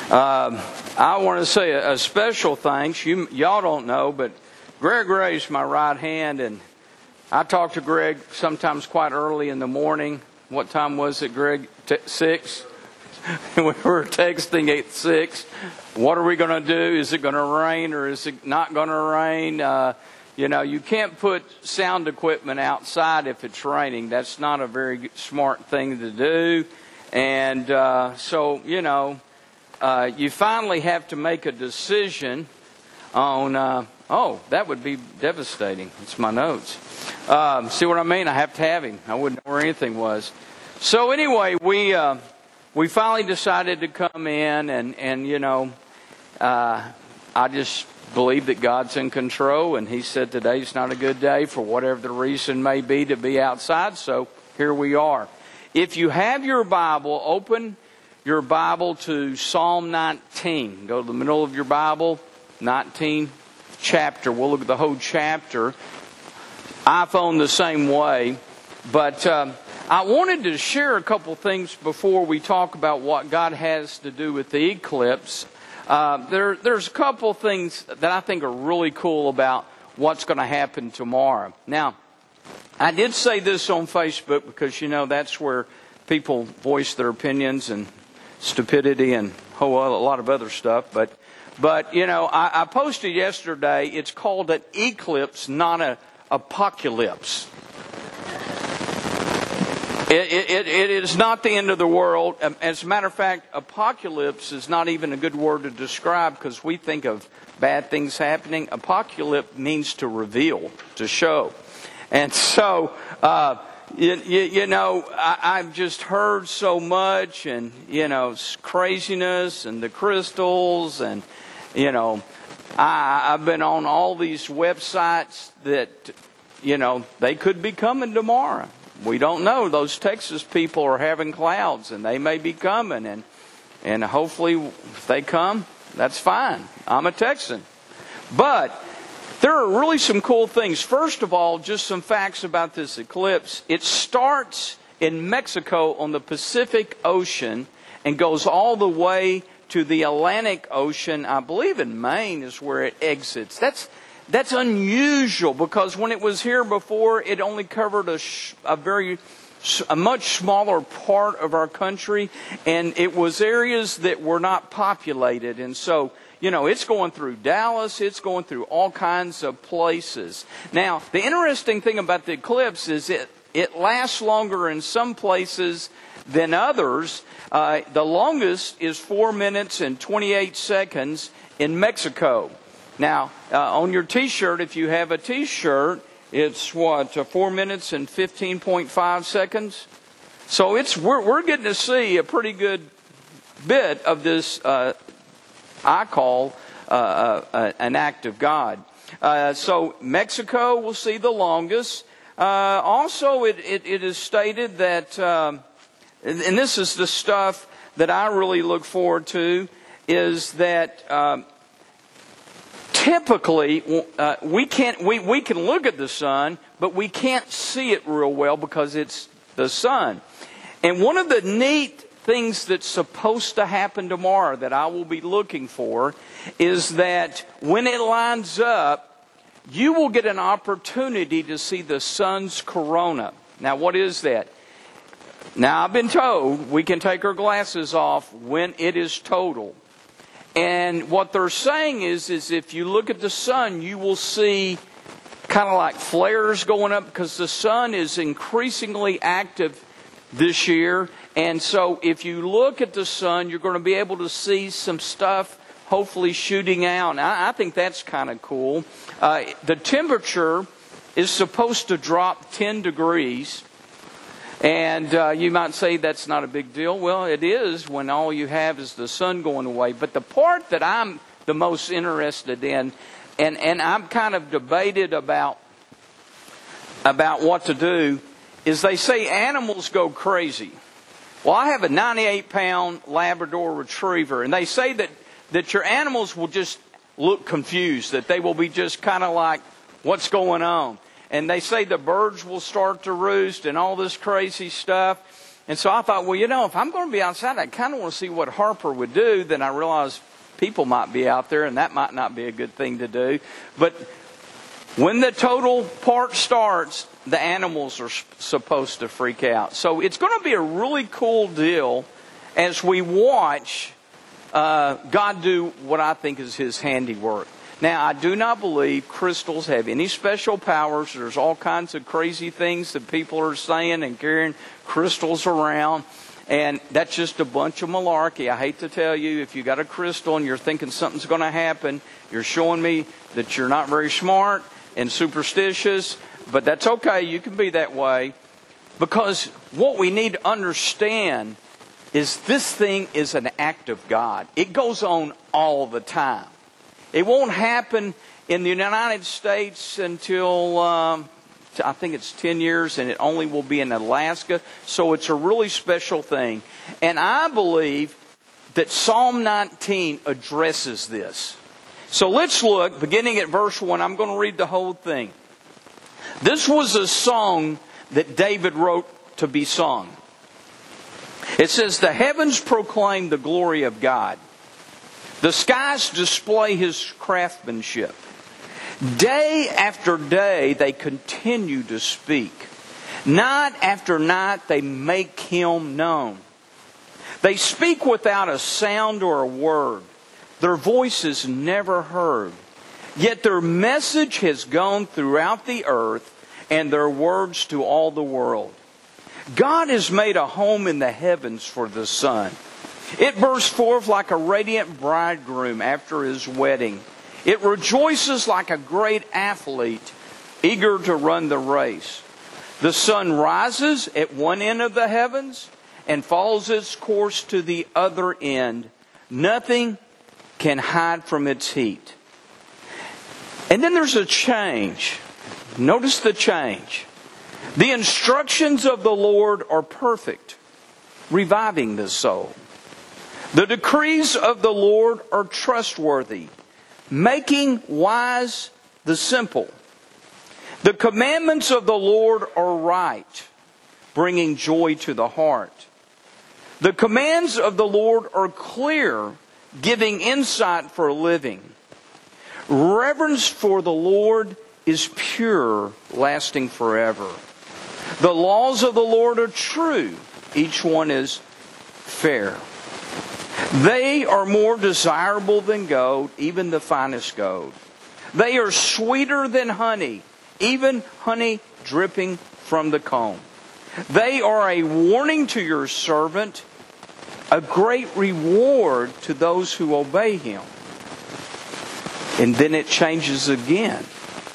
I want to say a special thanks. Y'all don't know, but Greg Ray's my right hand, and I talk to Greg sometimes quite early in the morning. What time was it, Greg? 6? We were texting at 6. What are we going to do? Is it going to rain or is it not going to rain? You can't put sound equipment outside if it's raining. That's not a very smart thing to do. And you finally have to make a decision on, that would be devastating. It's my notes. See what I mean? I have to have him. I wouldn't know where anything was. So anyway, we finally decided to come in and I just believe that God's in control, and He said today's not a good day for whatever the reason may be to be outside, so here we are. If you have your Bible, open your Bible to Psalm 19. Go to the middle of your Bible, 19th chapter. We'll look at the whole chapter. iPhone the same way, but I wanted to share a couple things before we talk about what God has to do with the eclipse. There's a couple things that I think are really cool about what's going to happen tomorrow. Now, I did say this on Facebook because, that's where people voice their opinions and stupidity and a lot of other stuff. But I posted yesterday, it's called an eclipse, not an apocalypse. It is not the end of the world. As a matter of fact, apocalypse is not even a good word to describe because we think of bad things happening. Apocalypse means to reveal, to show. And so, I've just heard so much and, craziness and the crystals and, I've been on all these websites that, they could be coming tomorrow. We don't know. Those Texas people are having clouds, and they may be coming. And hopefully, if they come, that's fine. I'm a Texan. But there are really some cool things. First of all, just some facts about this eclipse. It starts in Mexico on the Pacific Ocean and goes all the way to the Atlantic Ocean. I believe in Maine is where it exits. That's unusual because when it was here before, it only covered a much smaller part of our country, and it was areas that were not populated. And so, it's going through Dallas, it's going through all kinds of places. Now, the interesting thing about the eclipse is it lasts longer in some places than others. The longest is 4 minutes and 28 seconds in Mexico. Now, on your T-shirt, if you have a T-shirt, it's 4 minutes and 15.5 seconds. So we're getting to see a pretty good bit of this. I call an act of God. So Mexico will see the longest. Also, it is stated that, and this is the stuff that I really look forward to, is that. Typically, we can look at the sun, but we can't see it real well because it's the sun. And one of the neat things that's supposed to happen tomorrow that I will be looking for is that when it lines up, you will get an opportunity to see the sun's corona. Now, what is that? Now, I've been told we can take our glasses off when it is total. And what they're saying is if you look at the sun, you will see kind of like flares going up because the sun is increasingly active this year. And so if you look at the sun, you're going to be able to see some stuff hopefully shooting out. And I think that's kind of cool. The temperature is supposed to drop 10 degrees. And you might say that's not a big deal. Well, it is when all you have is the sun going away. But the part that I'm the most interested in, and I'm kind of debated about what to do, is they say animals go crazy. Well, I have a 98-pound Labrador Retriever, and they say that your animals will just look confused, that they will be just kind of like, what's going on? And they say the birds will start to roost and all this crazy stuff. And so I thought, well, if I'm going to be outside, I kind of want to see what Harper would do. Then I realized people might be out there, and that might not be a good thing to do. But when the total part starts, the animals are supposed to freak out. So it's going to be a really cool deal as we watch God do what I think is His handiwork. Now, I do not believe crystals have any special powers. There's all kinds of crazy things that people are saying and carrying crystals around. And that's just a bunch of malarkey. I hate to tell you, if you got a crystal and you're thinking something's going to happen, you're showing me that you're not very smart and superstitious. But that's okay. You can be that way. Because what we need to understand is this thing is an act of God. It goes on all the time. It won't happen in the United States until, I think it's 10 years, and it only will be in Alaska. So it's a really special thing. And I believe that Psalm 19 addresses this. So let's look, beginning at verse 1. I'm going to read the whole thing. This was a song that David wrote to be sung. It says, "The heavens proclaim the glory of God. The skies display His craftsmanship. Day after day they continue to speak. Night after night they make Him known. They speak without a sound or a word. Their voice is never heard. Yet their message has gone throughout the earth, and their words to all the world. God has made a home in the heavens for the sun. It bursts forth like a radiant bridegroom after his wedding. It rejoices like a great athlete, eager to run the race. The sun rises at one end of the heavens and follows its course to the other end. Nothing can hide from its heat." And then there's a change. Notice the change. "The instructions of the Lord are perfect, reviving the soul. The decrees of the Lord are trustworthy, making wise the simple. The commandments of the Lord are right, bringing joy to the heart. The commands of the Lord are clear, giving insight for living. Reverence for the Lord is pure, lasting forever. The laws of the Lord are true. Each one is fair. They are more desirable than gold, even the finest gold. They are sweeter than honey, even honey dripping from the comb. They are a warning to your servant, a great reward to those who obey Him." And then it changes again.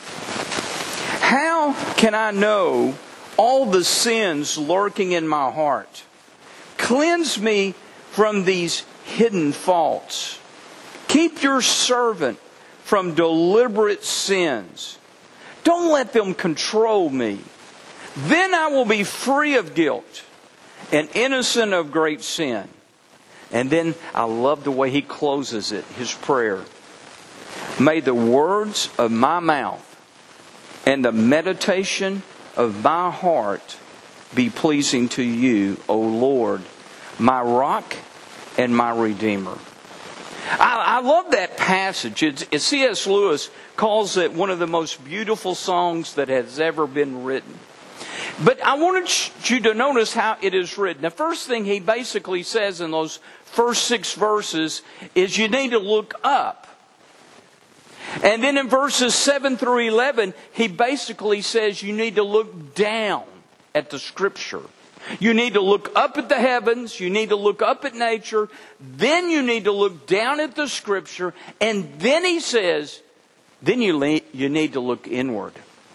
"How can I know all the sins lurking in my heart? Cleanse me from these hidden faults. Keep your servant from deliberate sins. Don't let them control me. Then I will be free of guilt and innocent of great sin." And then I love the way he closes it, his prayer. "May the words of my mouth and the meditation of my heart be pleasing to you, O Lord, my rock and my redeemer." I love that passage. C.S. Lewis calls it one of the most beautiful songs that has ever been written. But I wanted you to notice how it is written. The first thing he basically says in those first 6 verses is you need to look up. And then in verses 7 through 11, he basically says you need to look down at the Scripture. You need to look up at the heavens. You need to look up at nature. Then you need to look down at the Scripture. And then he says, then you need to look inward.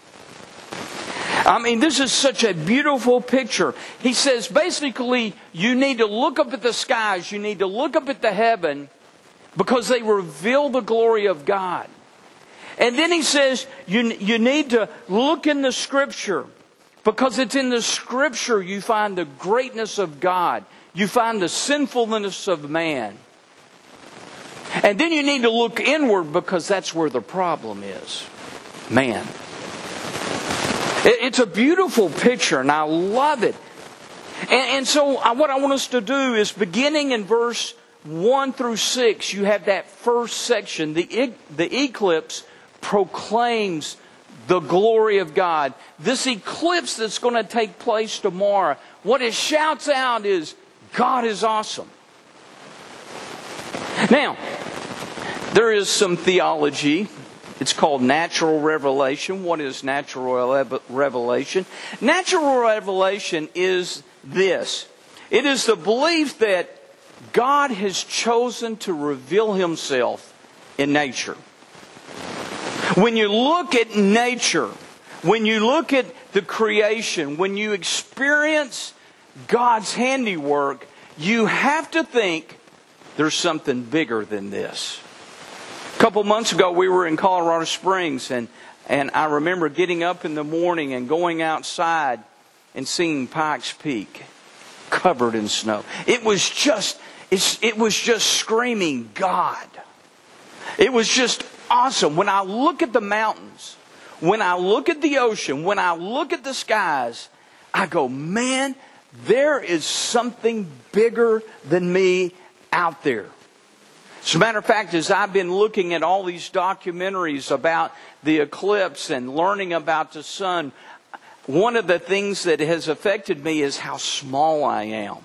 I mean, this is such a beautiful picture. He says, basically, you need to look up at the skies. You need to look up at the heaven because they reveal the glory of God. And then he says, you need to look in the Scripture because it's in the Scripture you find the greatness of God. You find the sinfulness of man. And then you need to look inward because that's where the problem is. Man. It's a beautiful picture and I love it. And so what I want us to do is, beginning in verse 1 through 6, you have that first section. The eclipse proclaims the glory of God. This eclipse that's going to take place tomorrow, what it shouts out is, God is awesome. Now, there is some theology. It's called natural revelation. What is natural revelation? Natural revelation is this. It is the belief that God has chosen to reveal Himself in nature. When you look at nature, when you look at the creation, when you experience God's handiwork, you have to think there's something bigger than this. A couple months ago, we were in Colorado Springs, and I remember getting up in the morning and going outside and seeing Pikes Peak covered in snow. It was just screaming God. It was just awesome. When I look at the mountains, when I look at the ocean, when I look at the skies, I go, man, there is something bigger than me out there. As a matter of fact, as I've been looking at all these documentaries about the eclipse and learning about the sun, one of the things that has affected me is how small I am.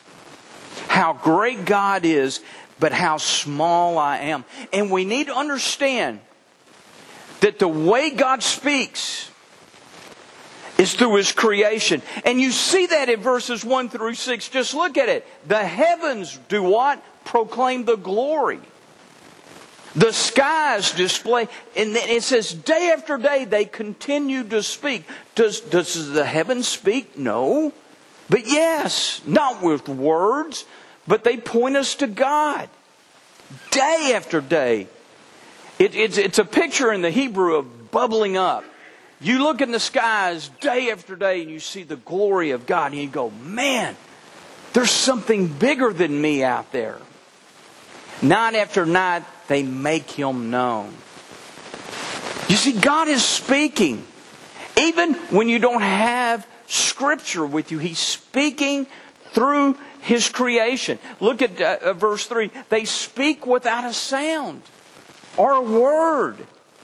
How great God is, but how small I am. And we need to understand that the way God speaks is through His creation. And you see that in verses 1 through 6. Just look at it. The heavens do what? Proclaim the glory. The skies display, and it says day after day they continue to speak. Does the heavens speak? No. But yes, not with words, but they point us to God. Day after day. It's a picture in the Hebrew of bubbling up. You look in the skies day after day and you see the glory of God and you go, man, there's something bigger than me out there. Night after night, they make Him known. You see, God is speaking. Even when you don't have Scripture with you, He's speaking through His creation. Look at verse 3. They speak without a sound or a word.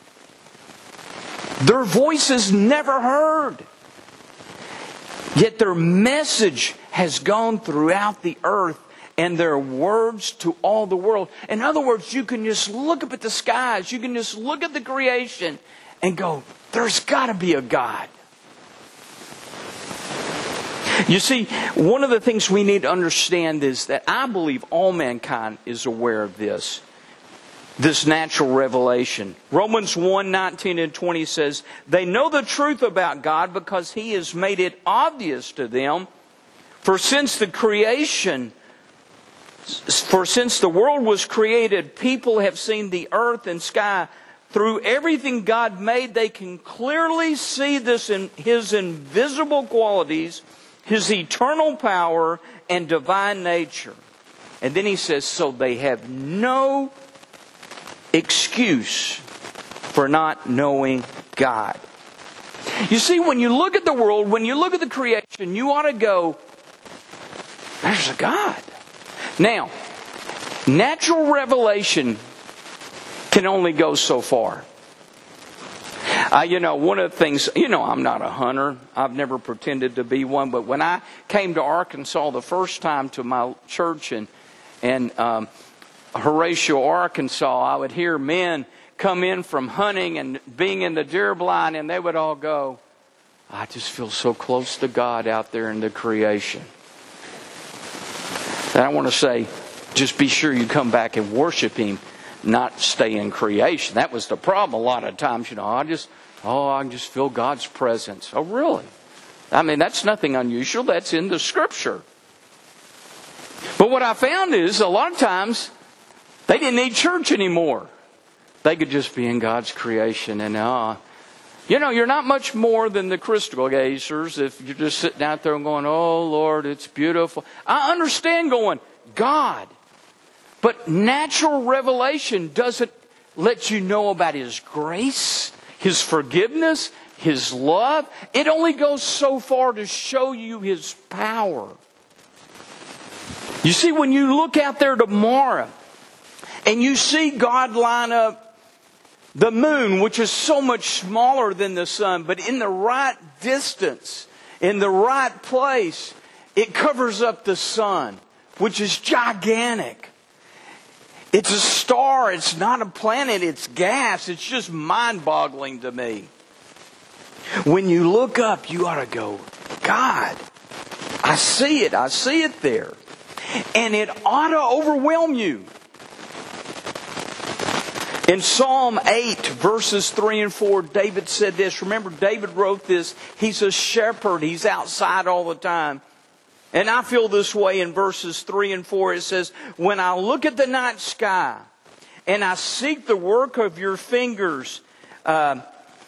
Their voice is never heard. Yet their message has gone throughout the earth, and their words to all the world. In other words, you can just look up at the skies. You can just look at the creation and go, there's got to be a God. You see, one of the things we need to understand is that I believe all mankind is aware of this natural revelation. Romans 1:19 and 20 says, they know the truth about God because He has made it obvious to them. For since the world was created, people have seen the earth and sky. Through everything God made, they can clearly see this in His invisible qualities, His eternal power and divine nature. And then he says, so they have no excuse for not knowing God. You see, when you look at the world, when you look at the creation, you ought to go, there's a God. Now, natural revelation can only go so far. One of the things, I'm not a hunter. I've never pretended to be one. But when I came to Arkansas the first time to my church in Horatio, Arkansas, I would hear men come in from hunting and being in the deer blind, and they would all go, I just feel so close to God out there in the creation. And I want to say, just be sure you come back and worship Him, not stay in creation. That was the problem a lot of times. I can just feel God's presence. Oh, really? I mean, that's nothing unusual. That's in the Scripture. But what I found is, a lot of times, they didn't need church anymore. They could just be in God's creation. And, you're not much more than the crystal gazers if you're just sitting out there and going, oh, Lord, it's beautiful. I understand going, God. But natural revelation doesn't let you know about His grace, His forgiveness, His love. It only goes so far to show you His power. You see, when you look out there tomorrow and you see God line up the moon, which is so much smaller than the sun, but in the right distance, in the right place, it covers up the sun, which is gigantic. It's a star. It's not a planet. It's gas. It's just mind-boggling to me. When you look up, you ought to go, God, I see it. I see it there. And it ought to overwhelm you. In Psalm 8, verses 3 and 4, David said this. Remember, David wrote this. He's a shepherd. He's outside all the time. And I feel this way in verses 3 and 4. It says, when I look at the night sky and I seek the work of your fingers, the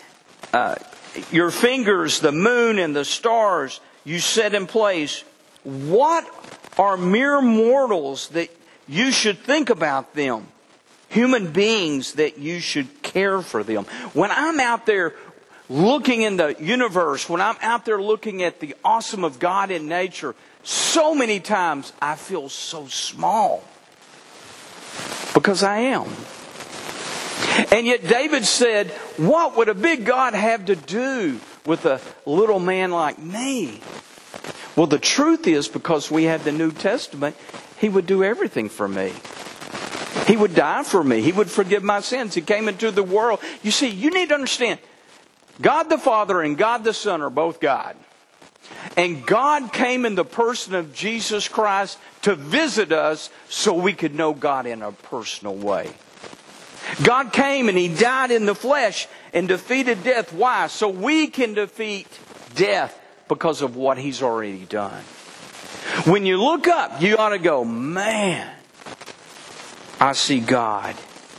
moon and the stars you set in place, what are mere mortals that you should think about them? Human beings that you should care for them. When I'm out there looking in the universe, when I'm out there looking at the awesome of God in nature, so many times I feel so small. Because I am. And yet David said, what would a big God have to do with a little man like me? Well, the truth is, because we have the New Testament, He would do everything for me. He would die for me. He would forgive my sins. He came into the world. You see, you need to understand, God the Father and God the Son are both God. And God came in the person of Jesus Christ to visit us so we could know God in a personal way. God came and He died in the flesh and defeated death. Why? So we can defeat death because of what He's already done. When you look up, you ought to go, man, I see God.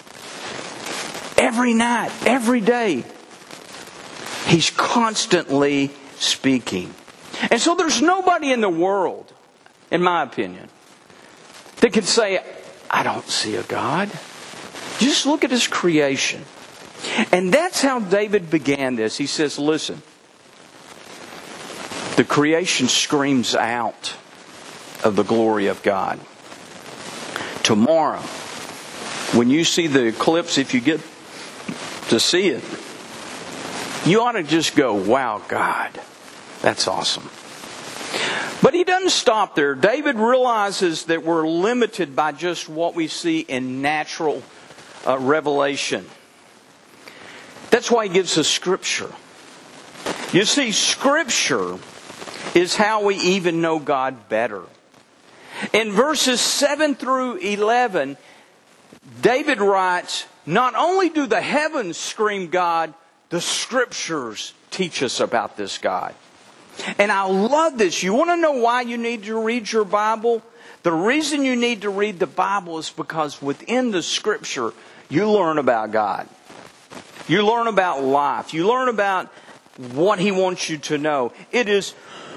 Every night, every day, He's constantly speaking. And so there's nobody in the world, in my opinion, that can say, I don't see a God. Just look at His creation. And that's how David began this. He says, listen, the creation screams out of the glory of God. Tomorrow, when you see the eclipse, if you get to see it, you ought to just go, wow, God, that's awesome. But he doesn't stop there. David realizes that we're limited by just what we see in natural revelation. That's why he gives us Scripture. You see, Scripture is how we even know God better. In verses 7 through 11, David writes, not only do the heavens scream God, the Scriptures teach us about this God. And I love this. You want to know why you need to read your Bible? The reason you need to read the Bible is because within the Scripture, you learn about God. You learn about life. You learn about what He wants you to know. It is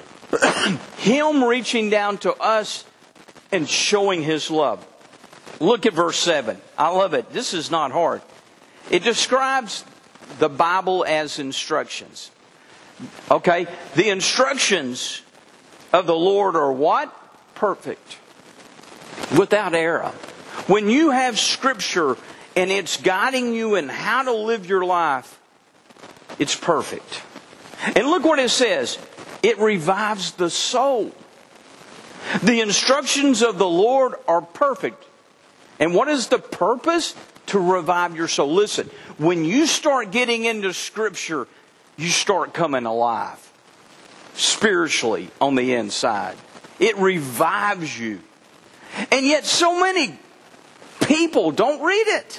Him reaching down to us and showing His love. Look at verse 7. I love it. This is not hard. It describes the Bible as instructions. Okay? The instructions of the Lord are what? Perfect. Without error. When you have Scripture and it's guiding you in how to live your life, it's perfect. And look what it says. It revives the soul. The instructions of the Lord are perfect. And what is the purpose? To revive your soul. Listen, when you start getting into Scripture, you start coming alive. Spiritually on the inside. It revives you. And yet so many people don't read it.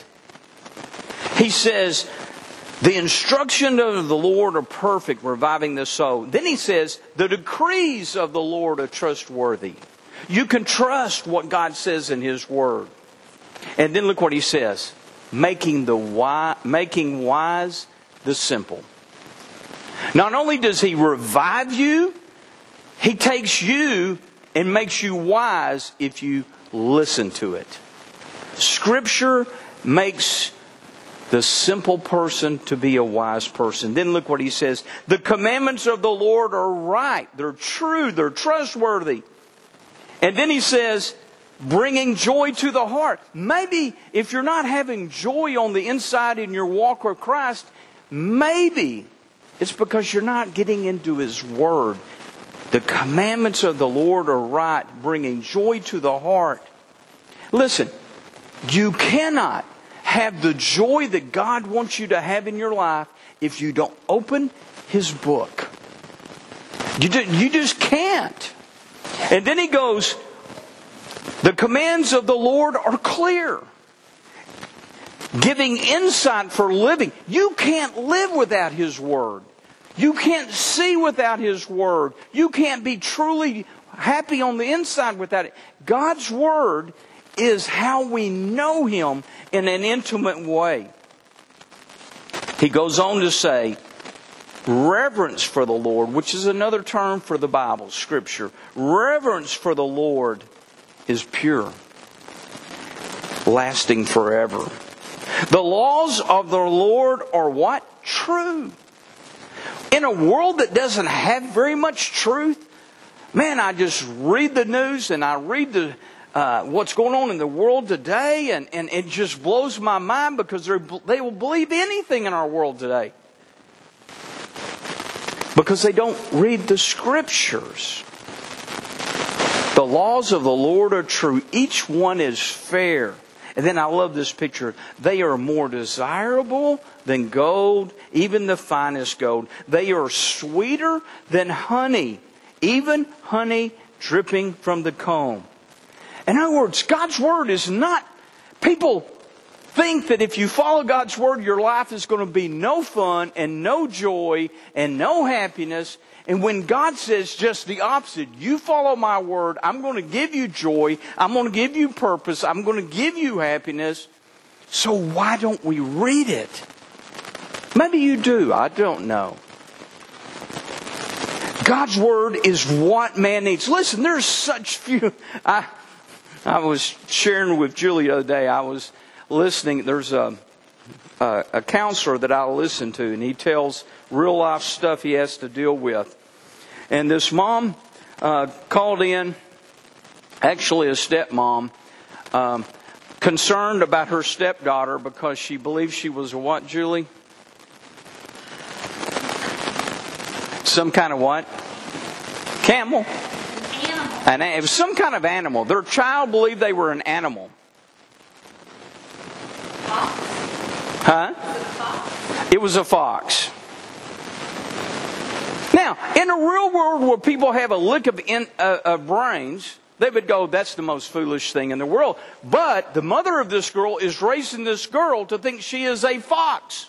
He says, the instruction of the Lord are perfect, reviving the soul. Then he says, the decrees of the Lord are trustworthy. You can trust what God says in His Word. And then look what he says. Making wise the simple. Not only does He revive you, He takes you and makes you wise if you listen to it. Scripture makes the simple person to be a wise person. Then look what he says. The commandments of the Lord are right. They're true. They're trustworthy. And then he says, bringing joy to the heart. Maybe if you're not having joy on the inside in your walk with Christ, maybe it's because you're not getting into His Word. The commandments of the Lord are right, bringing joy to the heart. Listen, you cannot have the joy that God wants you to have in your life if you don't open His book. You just can't. And then he goes, the commands of the Lord are clear, giving insight for living. You can't live without His Word. You can't see without His Word. You can't be truly happy on the inside without it. God's Word is how we know Him in an intimate way. He goes on to say, reverence for the Lord, which is another term for the Bible, Scripture. Reverence for the Lord is pure, lasting forever. The laws of the Lord are what? True. In a world that doesn't have very much truth, man, I just read the news and I read what's going on in the world today, and it just blows my mind because they will believe anything in our world today. Because they don't read the Scriptures. The laws of the Lord are true. Each one is fair. And then I love this picture. They are more desirable than gold, even the finest gold. They are sweeter than honey, even honey dripping from the comb. In other words, God's Word is not... People think that if you follow God's Word, your life is going to be no fun and no joy and no happiness. And when God says just the opposite, you follow my Word, I'm going to give you joy, I'm going to give you purpose, I'm going to give you happiness. So why don't we read it? Maybe you do, I don't know. God's Word is what man needs. Listen, there's such few... I was sharing with Julie the other day, I was listening, there's a counselor that I listen to, and he tells real life stuff he has to deal with. And this mom called in, actually a stepmom, concerned about her stepdaughter because she believed she was a what, Julie? Some kind of what? Camel. It was some kind of animal. Their child believed they were an animal. Huh? It was a fox. Now, in a real world where people have a lick of brains, they would go, that's the most foolish thing in the world. But the mother of this girl is raising this girl to think she is a fox.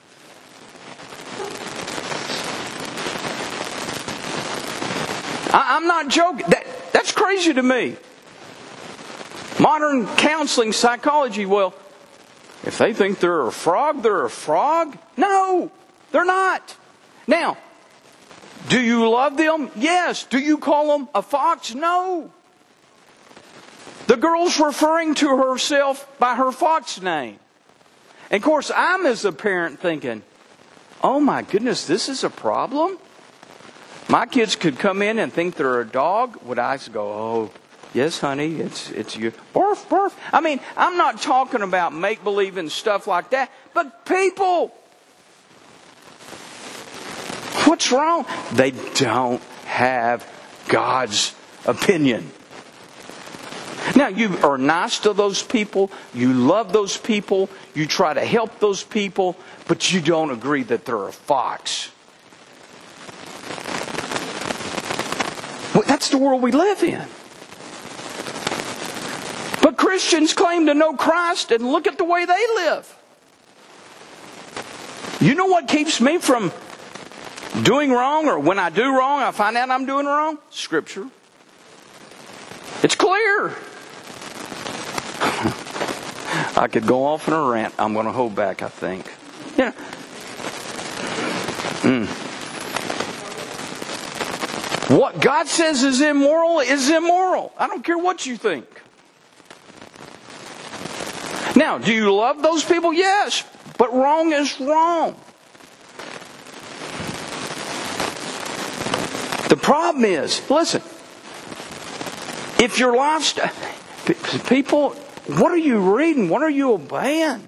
I'm not joking. That's crazy to me. Modern counseling psychology, well, if they think they're a frog, they're a frog? No, they're not. Now, do you love them? Yes. Do you call them a fox? No. The girl's referring to herself by her fox name. And of course, I'm as a parent thinking, oh my goodness, this is a problem? My kids could come in and think they're a dog. Would I go, oh, yes, honey, it's you. Barf, barf. I mean, I'm not talking about make-believe and stuff like that. But people, what's wrong? They don't have God's opinion. Now, you are nice to those people. You love those people. You try to help those people. But you don't agree that they're a fox. Well, that's the world we live in. But Christians claim to know Christ, and look at the way they live. You know what keeps me from doing wrong, or when I do wrong, I find out I'm doing wrong? Scripture. It's clear. I could go off in a rant. I'm going to hold back, I think. Yeah. What God says is immoral is immoral. I don't care what you think. Now, do you love those people? Yes. But wrong is wrong. The problem is, listen, if your lifestyle, people, what are you reading? What are you obeying?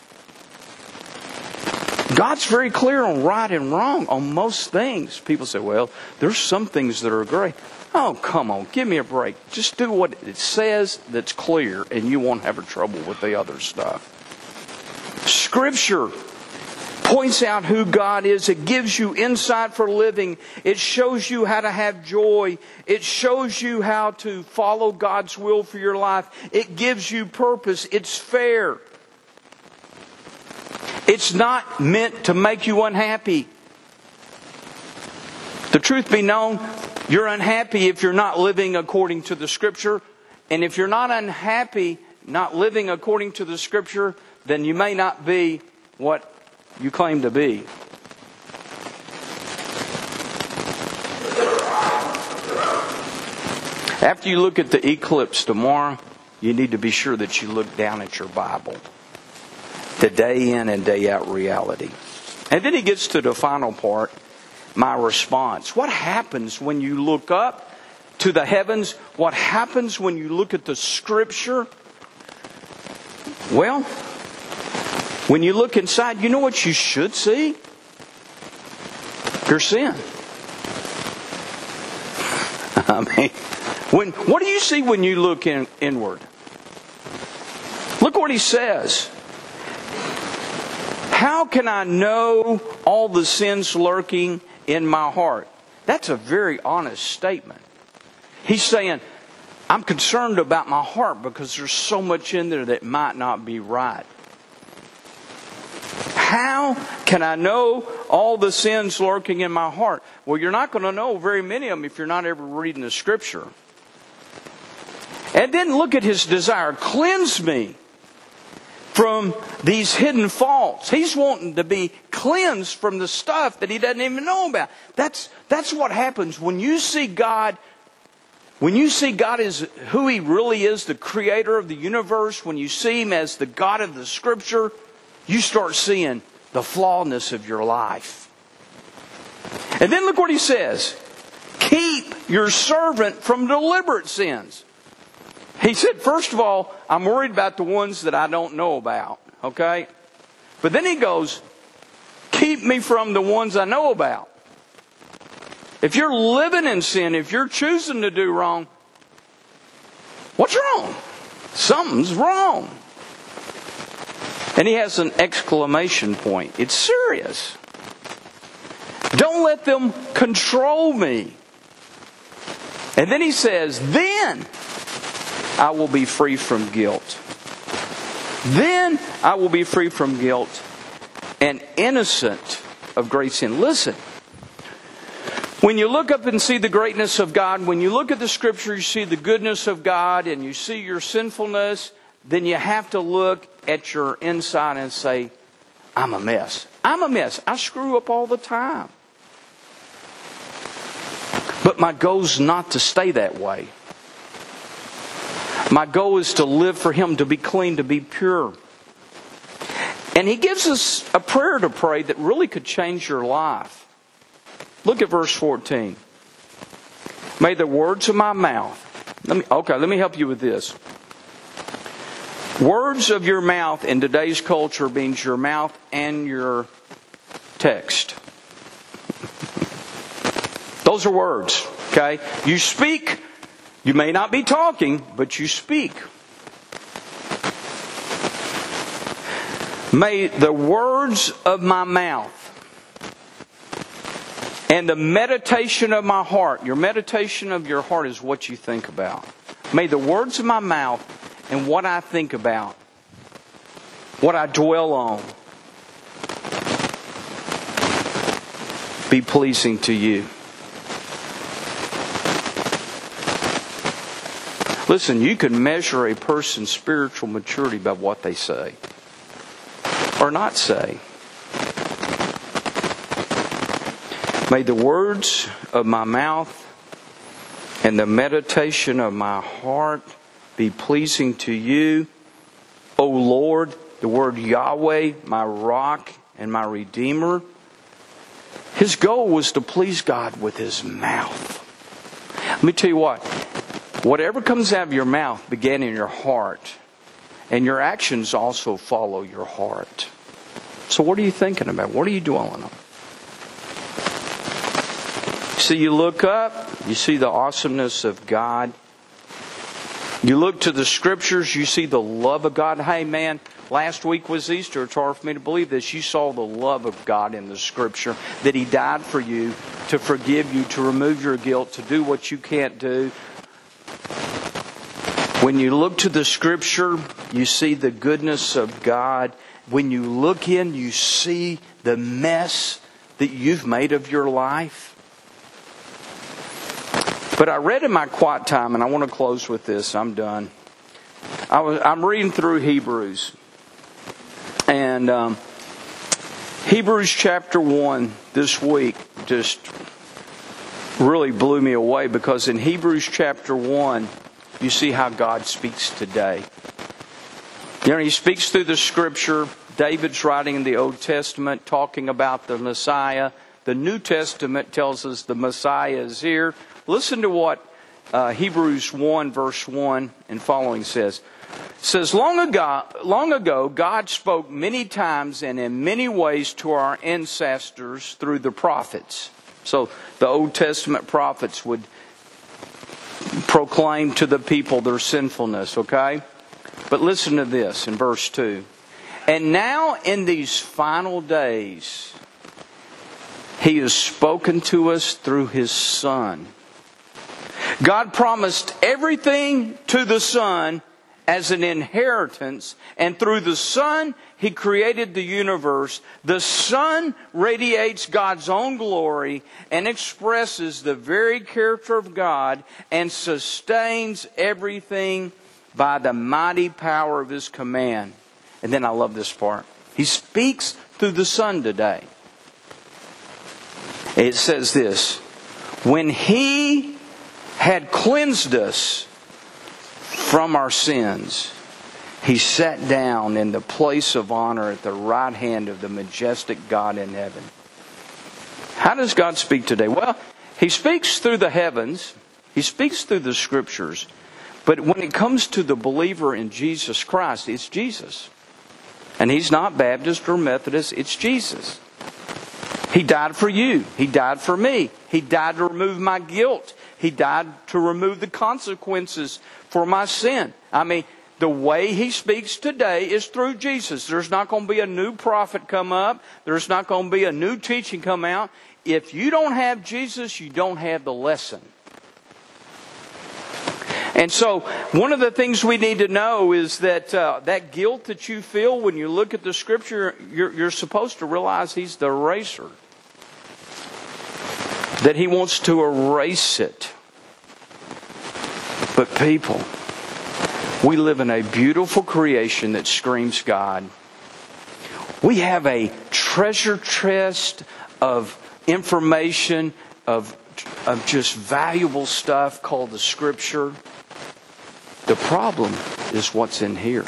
God's very clear on right and wrong on most things. People say, well, there's some things that are great. Oh, come on, give me a break. Just do what it says that's clear, and you won't have trouble with the other stuff. Scripture points out who God is. It gives you insight for living. It shows you how to have joy. It shows you how to follow God's will for your life. It gives you purpose. It's fair. It's not meant to make you unhappy. The truth be known, you're unhappy if you're not living according to the Scripture. And if you're not unhappy, not living according to the Scripture, then you may not be what you claim to be. After you look at the eclipse tomorrow, you need to be sure that you look down at your Bible. The day in and day out reality. And then he gets to the final part, my response. What happens when you look up to the heavens? What happens when you look at the Scripture? Well, when you look inside, you know what you should see? Your sin. I mean, what do you see when you look inward? Look what he says. How can I know all the sins lurking in my heart? That's a very honest statement. He's saying, I'm concerned about my heart because there's so much in there that might not be right. How can I know all the sins lurking in my heart? Well, you're not going to know very many of them if you're not ever reading the Scripture. And then look at his desire. Cleanse me from these hidden faults. He's wanting to be cleansed from the stuff that he doesn't even know about. That's what happens when you see God. When you see God as who He really is, the creator of the universe, when you see Him as the God of the Scripture, you start seeing the flawedness of your life. And then look what he says. Keep your servant from deliberate sins. He said, first of all, I'm worried about the ones that I don't know about. Okay? But then he goes, keep me from the ones I know about. If you're living in sin, if you're choosing to do wrong, what's wrong? Something's wrong. And he has an exclamation point. It's serious. Don't let them control me. And then he says, then I will be free from guilt. Then I will be free from guilt and innocent of great sin. Listen. When you look up and see the greatness of God, when you look at the Scripture, you see the goodness of God and you see your sinfulness, then you have to look at your inside and say, I'm a mess. I'm a mess. I screw up all the time. But my goal is not to stay that way. My goal is to live for Him, to be clean, to be pure. And He gives us a prayer to pray that really could change your life. Look at verse 14. May the words of my mouth... Let me help you with this. Words of your mouth in today's culture means your mouth and your text. Those are words, okay? You speak. You may not be talking, but you speak. May the words of my mouth and the meditation of my heart, your meditation of your heart is what you think about. May the words of my mouth and what I think about, what I dwell on, be pleasing to you. Listen, you can measure a person's spiritual maturity by what they say or not say. May the words of my mouth and the meditation of my heart be pleasing to you, O Lord, the word Yahweh, my rock and my redeemer. His goal was to please God with his mouth. Let me tell you what. Whatever comes out of your mouth began in your heart. And your actions also follow your heart. So what are you thinking about? What are you dwelling on? So you look up, you see the awesomeness of God. You look to the Scriptures, you see the love of God. Hey man, last week was Easter. It's hard for me to believe this. You saw the love of God in the Scripture. That He died for you, to forgive you, to remove your guilt, to do what you can't do. When you look to the Scripture, you see the goodness of God. When you look in, you see the mess that you've made of your life. But I read in my quiet time, and I want to close with this. I'm done. I'm reading through Hebrews. And Hebrews chapter 1 this week just really blew me away, because in Hebrews chapter 1, you see how God speaks today. You know, He speaks through the Scripture. David's writing in the Old Testament talking about the Messiah. The New Testament tells us the Messiah is here. Listen to what Hebrews 1 verse 1 and following says. It says, long ago, God spoke many times and in many ways to our ancestors through the prophets. So the Old Testament prophets would proclaim to the people their sinfulness, okay? But listen to this in verse 2. And now in these final days, He has spoken to us through His Son. God promised everything to the Son as an inheritance, and through the Son, He created the universe. The Son radiates God's own glory and expresses the very character of God and sustains everything by the mighty power of His command. And then I love this part. He speaks through the Son today. It says this, when He had cleansed us from our sins, He sat down in the place of honor at the right hand of the majestic God in heaven. How does God speak today? Well, He speaks through the heavens. He speaks through the Scriptures. But when it comes to the believer in Jesus Christ, it's Jesus. And He's not Baptist or Methodist, it's Jesus. He died for you. He died for me. He died to remove my guilt. He died to remove the consequences for my sin. I mean, the way He speaks today is through Jesus. There's not going to be a new prophet come up. There's not going to be a new teaching come out. If you don't have Jesus, you don't have the lesson. And so, one of the things we need to know is that that guilt that you feel when you look at the Scripture, you're supposed to realize He's the eraser. That He wants to erase it. But people, we live in a beautiful creation that screams God. We have a treasure chest of information, of just valuable stuff called the Scripture. The problem is what's in here.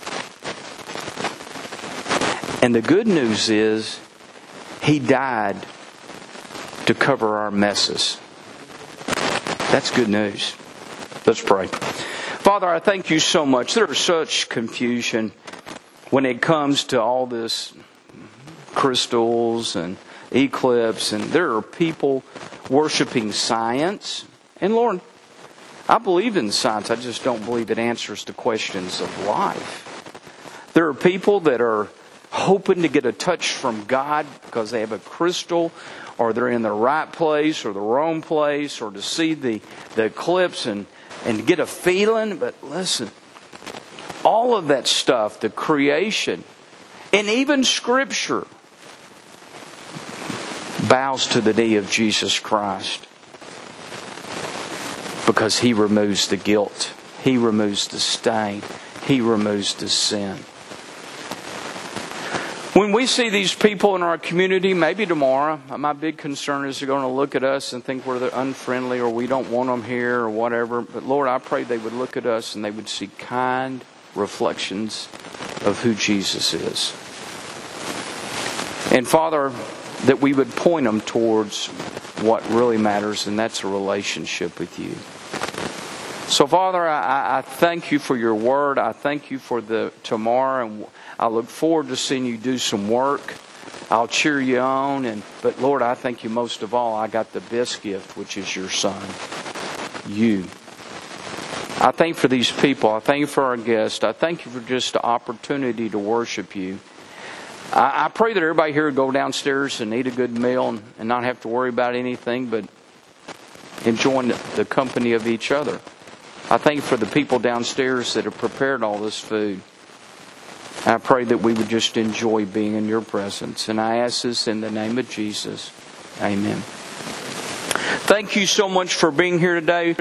And the good news is He died to cover our messes. That's good news. Let's pray. Father, I thank You so much. There's such confusion when it comes to all this crystals and eclipse, and there are people worshiping science. And Lord, I believe in science. I just don't believe it answers the questions of life. There are people that are hoping to get a touch from God because they have a crystal, or they're in the right place or the wrong place, or to see the eclipse and get a feeling. But listen, all of that stuff, the creation, and even Scripture, bows to the knee of Jesus Christ. Because He removes the guilt. He removes the stain. He removes the sin. When we see these people in our community, maybe tomorrow, my big concern is they're going to look at us and think we're unfriendly or we don't want them here or whatever. But Lord, I pray they would look at us and they would see kind reflections of who Jesus is. And Father, that we would point them towards what really matters, and that's a relationship with you. So Father, I thank you for your word. I thank you for the tomorrow, and I look forward to seeing you do some work. I'll cheer you on, but Lord, I thank you most of all, I got the best gift, which is your Son, you. I thank you for these people. I thank you for our guests. I thank you for just the opportunity to worship you. I pray that everybody here would go downstairs and eat a good meal and not have to worry about anything but enjoying the company of each other. I thank you for the people downstairs that have prepared all this food. I pray that we would just enjoy being in your presence. And I ask this in the name of Jesus. Amen. Thank you so much for being here today.